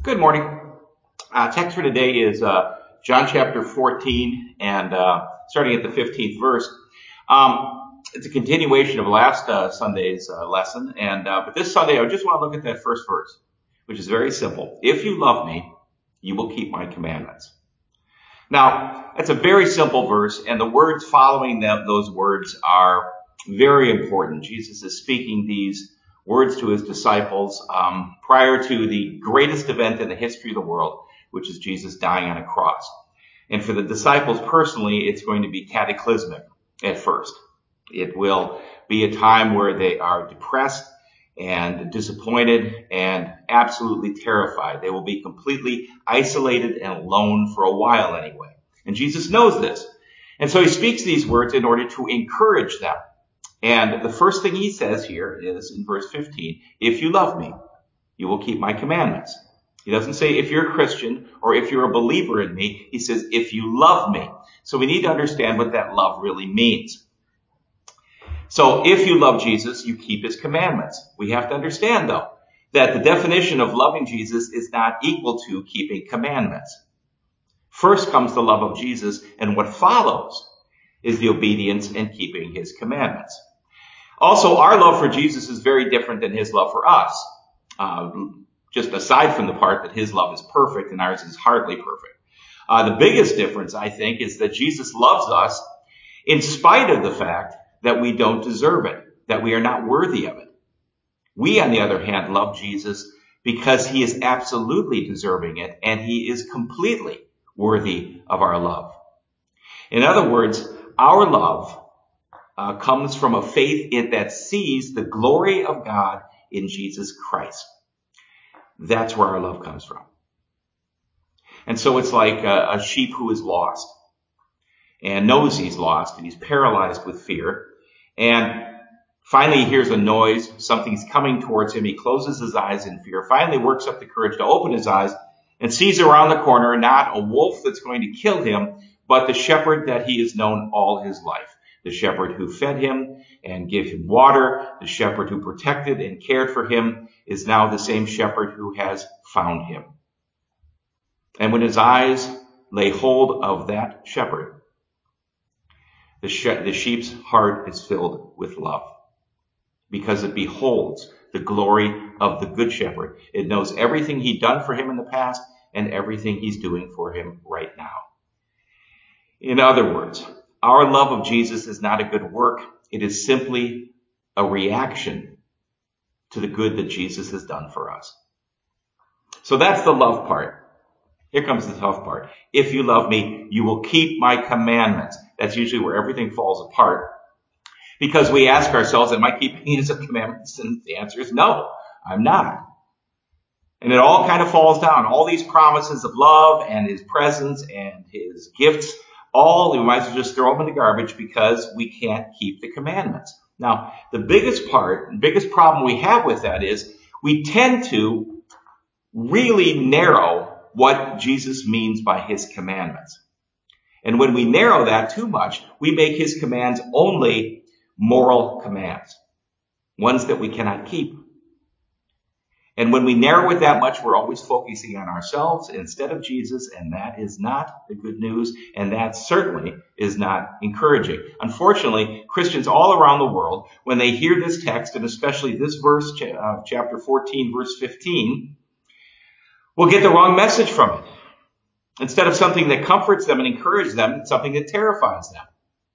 Good morning. Text for today is John chapter 14 and starting at the 15th verse. It's a continuation of last Sunday's lesson, but this Sunday I just want to look at that first verse, which is very simple. If you love me, you will keep my commandments. Now, it's a very simple verse, and the words following those words are very important. Jesus is speaking these words to his disciples prior to the greatest event in the history of the world, which is Jesus dying on a cross. And for the disciples personally, it's going to be cataclysmic at first. It will be a time where they are depressed and disappointed and absolutely terrified. They will be completely isolated and alone for a while anyway. And Jesus knows this. And so he speaks these words in order to encourage them. And the first thing he says here is in verse 15, if you love me, you will keep my commandments. He doesn't say if you're a Christian or if you're a believer in me. He says if you love me. So we need to understand what that love really means. So if you love Jesus, you keep his commandments. We have to understand, though, that the definition of loving Jesus is not equal to keeping commandments. First comes the love of Jesus, and what follows is the obedience and keeping his commandments. Also, our love for Jesus is very different than his love for us. Just aside from the part that his love is perfect and ours is hardly perfect. The biggest difference, I think, is that Jesus loves us in spite of the fact that we don't deserve it, that we are not worthy of it. We, on the other hand, love Jesus because he is absolutely deserving it, and he is completely worthy of our love. In other words, our love comes from a faith that sees the glory of God in Jesus Christ. That's where our love comes from. And so it's like a sheep who is lost and knows he's lost and he's paralyzed with fear. And finally he hears a noise. Something's coming towards him. He closes his eyes in fear, finally works up the courage to open his eyes and sees around the corner not a wolf that's going to kill him, but the shepherd that he has known all his life. The shepherd who fed him and gave him water, the shepherd who protected and cared for him, is now the same shepherd who has found him. And when his eyes lay hold of that shepherd, the sheep's heart is filled with love because it beholds the glory of the good shepherd. It knows everything he'd done for him in the past and everything he's doing for him right now. In other words, our love of Jesus is not a good work. It is simply a reaction to the good that Jesus has done for us. So that's the love part. Here comes the tough part. If you love me, you will keep my commandments. That's usually where everything falls apart. Because we ask ourselves, am I keeping his commandments? And the answer is no, I'm not. And it all kind of falls down. All these promises of love and his presence and his gifts, we might as well just throw them in the garbage because we can't keep the commandments. Now, the biggest problem we have with that is we tend to really narrow what Jesus means by his commandments. And when we narrow that too much, we make his commands only moral commands, ones that we cannot keep. And when we narrow it that much, we're always focusing on ourselves instead of Jesus, and that is not the good news, and that certainly is not encouraging. Unfortunately, Christians all around the world, when they hear this text, and especially this verse, chapter 14, verse 15, will get the wrong message from it. Instead of something that comforts them and encourages them, it's something that terrifies them.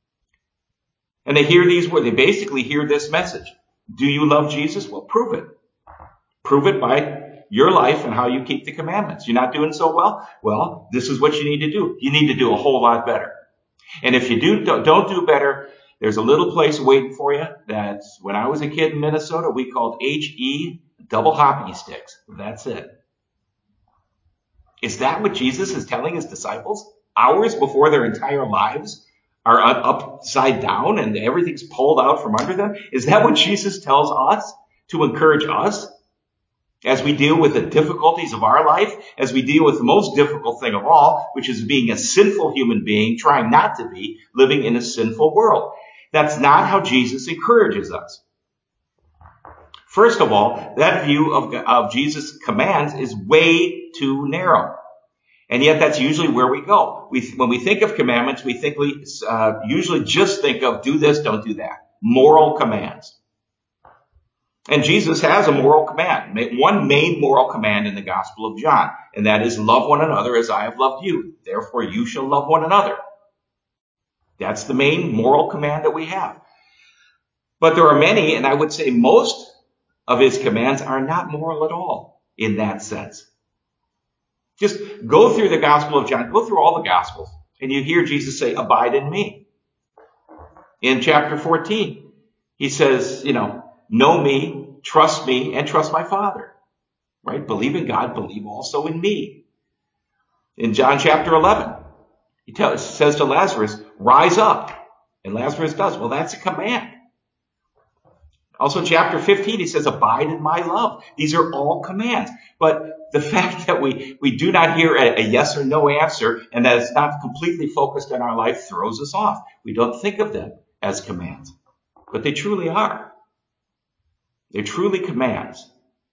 And they hear these words. They basically hear this message. Do you love Jesus? Well, prove it. Prove it by your life and how you keep the commandments. You're not doing so well? Well, this is what you need to do. You need to do a whole lot better. And if you don't do better, there's a little place waiting for you that when I was a kid in Minnesota, we called HE double hoppy sticks. That's it. Is that what Jesus is telling his disciples? Hours before their entire lives are upside down and everything's pulled out from under them? Is that what Jesus tells us to encourage us? As we deal with the difficulties of our life, as we deal with the most difficult thing of all, which is being a sinful human being, trying not to be, living in a sinful world. That's not how Jesus encourages us. First of all, that view of Jesus' commands is way too narrow. And yet that's usually where we go. When we think of commandments, we usually just think of do this, don't do that. Moral commands. And Jesus has a moral command, one main moral command in the Gospel of John, and that is love one another as I have loved you. Therefore you shall love one another. That's the main moral command that we have. But there are many, and I would say most of his commands are not moral at all in that sense. Just go through the Gospel of John, go through all the Gospels, and you hear Jesus say, abide in me. In chapter 14, he says, know me, and trust my Father. Right? Believe in God, believe also in me. In John chapter 11, he says to Lazarus, rise up. And Lazarus does. Well, that's a command. Also in chapter 15, he says, abide in my love. These are all commands. But the fact that we do not hear a yes or no answer and that it's not completely focused on our life throws us off. We don't think of them as commands. But they truly are. They're truly commands.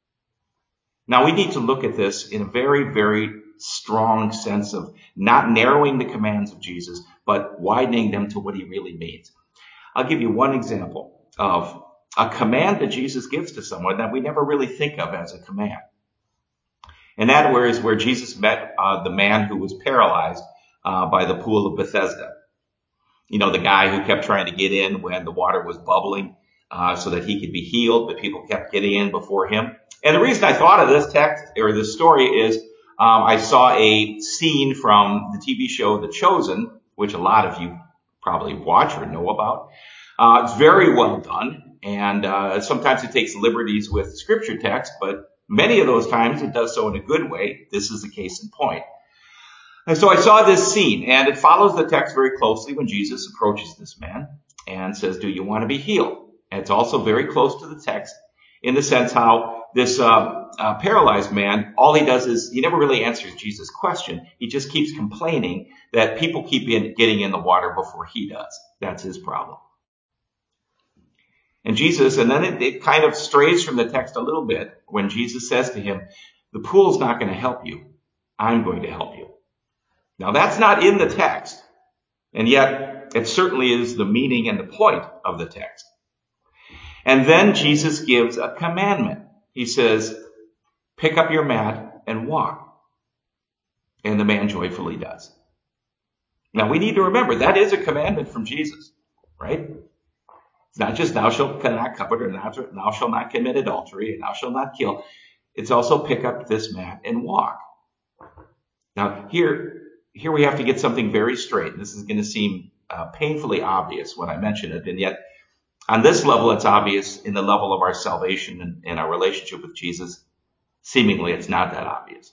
Now we need to look at this in a very, very strong sense of not narrowing the commands of Jesus, but widening them to what he really means. I'll give you one example of a command that Jesus gives to someone that we never really think of as a command. And that is where Jesus met the man who was paralyzed by the pool of Bethesda. The guy who kept trying to get in when the water was bubbling so that he could be healed, but people kept getting in before him. And the reason I thought of this text or this story is I saw a scene from the TV show The Chosen, which a lot of you probably watch or know about. It's very well done. And sometimes it takes liberties with scripture text, but many of those times it does so in a good way. This is a case in point. And so I saw this scene, and it follows the text very closely when Jesus approaches this man and says, do you want to be healed? And it's also very close to the text in the sense how this paralyzed man, all he does is he never really answers Jesus' question. He just keeps complaining that people keep getting in the water before he does. That's his problem. And then it kind of strays from the text a little bit when Jesus says to him, the pool's not going to help you. I'm going to help you. Now that's not in the text, and yet it certainly is the meaning and the point of the text. And then Jesus gives a commandment. He says, pick up your mat and walk. And the man joyfully does. Now we need to remember that is a commandment from Jesus, right? It's not just thou shalt not covet, or thou shalt not commit adultery, and thou shalt not kill. It's also pick up this mat and walk. Now here we have to get something very straight. This is going to seem painfully obvious when I mention it, and yet on this level it's obvious. In the level of our salvation and our relationship with Jesus, seemingly it's not that obvious.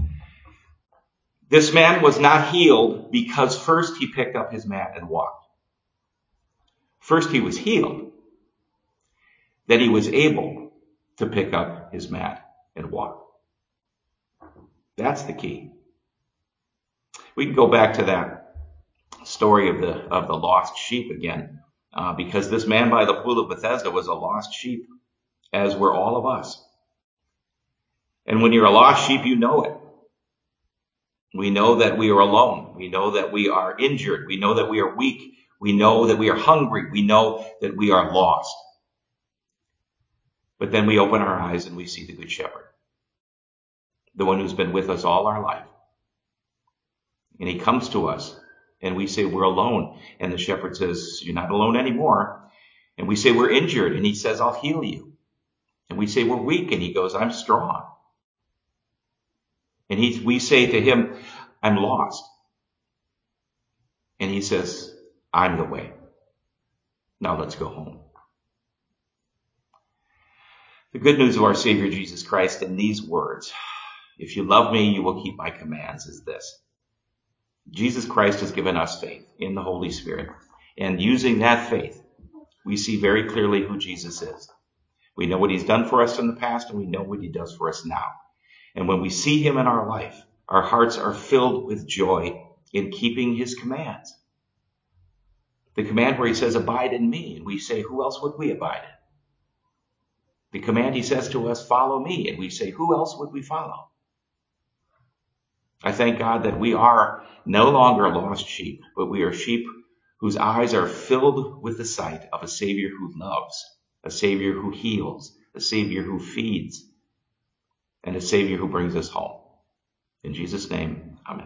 This man was not healed because first he picked up his mat and walked. First he was healed. Then he was able to pick up his mat and walk. That's the key. We can go back to that story of the lost sheep again, because this man by the pool of Bethesda was a lost sheep, as were all of us. And when you're a lost sheep, you know it. We know that we are alone. We know that we are injured. We know that we are weak. We know that we are hungry. We know that we are lost. But then we open our eyes and we see the Good Shepherd, the one who's been with us all our life. And he comes to us and we say we're alone. And the shepherd says, you're not alone anymore. And we say we're injured. And he says, I'll heal you. And we say we're weak. And he goes, I'm strong. And we say to him, I'm lost. And he says, I'm the way. Now let's go home. The good news of our Savior Jesus Christ in these words, if you love me, you will keep my commands, is this. Jesus Christ has given us faith in the Holy Spirit. And using that faith, we see very clearly who Jesus is. We know what he's done for us in the past, and we know what he does for us now. And when we see him in our life, our hearts are filled with joy in keeping his commands. The command where he says, abide in me. And we say, who else would we abide in? The command he says to us, follow me. And we say, who else would we follow? I thank God that we are no longer lost sheep, but we are sheep whose eyes are filled with the sight of a Savior who loves, a Savior who heals, a Savior who feeds, and a Savior who brings us home. In Jesus' name, amen.